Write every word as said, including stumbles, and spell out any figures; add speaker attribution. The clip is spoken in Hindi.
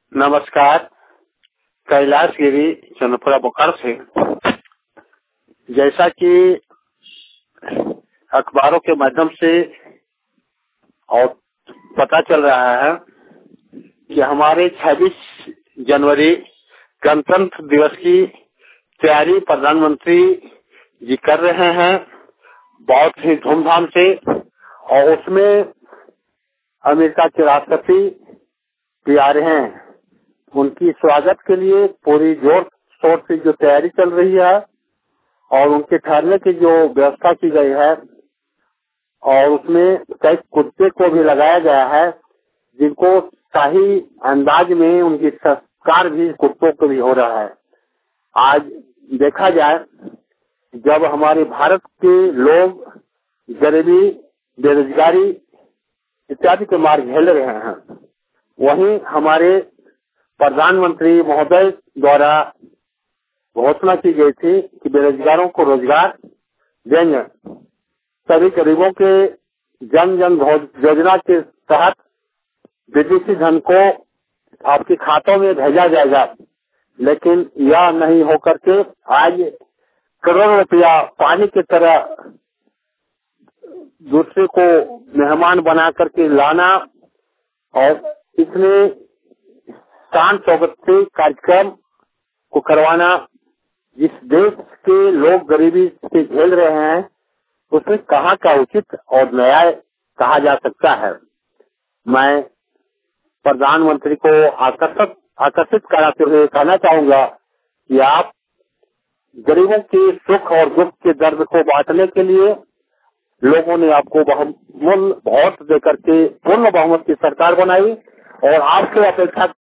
Speaker 1: नमस्कार। कैलाश गिरी चंद्रपुरा बोकारो से। जैसा कि अखबारों के माध्यम से और पता चल रहा है कि हमारे छब्बीस जनवरी गणतंत्र दिवस की तैयारी प्रधानमंत्री जी कर रहे हैं बहुत ही धूमधाम से, और उसमें अमेरिका के राष्ट्रपति भी आ रहे हैं। उनकी स्वागत के लिए पूरी जोर शोर से जो तैयारी चल रही है और उनके ठहरने की जो व्यवस्था की गई है, और उसमें कई कुत्ते को भी लगाया गया है जिनको शाही अंदाज में उनकी संस्कार भी कुत्तों को भी हो रहा है। आज देखा जाए, जब हमारे भारत के लोग गरीबी, बेरोजगारी इत्यादि के मार्ग झेल रहे हैं, वहीं हमारे प्रधानमंत्री महोदय द्वारा घोषणा की गई थी कि बेरोजगारों को रोजगार देंगे। सभी गरीबों के जन जन योजना के तहत विदेशी धन को आपके खातों में भेजा जाएगा, लेकिन यह नहीं होकर के आज करोड़ों रुपया पानी की तरह दूसरे को मेहमान बना करके लाना और इतने शान शौकत से कार्यक्रम को करवाना, जिस देश के लोग गरीबी से झेल रहे हैं, उसमें कहाँ का उचित और न्याय कहा जा सकता है। मैं प्रधानमंत्री को आकर्षित आकर्षित कराते हुए कहना चाहूंगा कि आप गरीबों के सुख और दुख के दर्द को बांटने के लिए लोगों ने आपको बहुमूल्य वोट देकर के पूर्ण बहुमत की सरकार बनाई, और आपसे अपेक्षा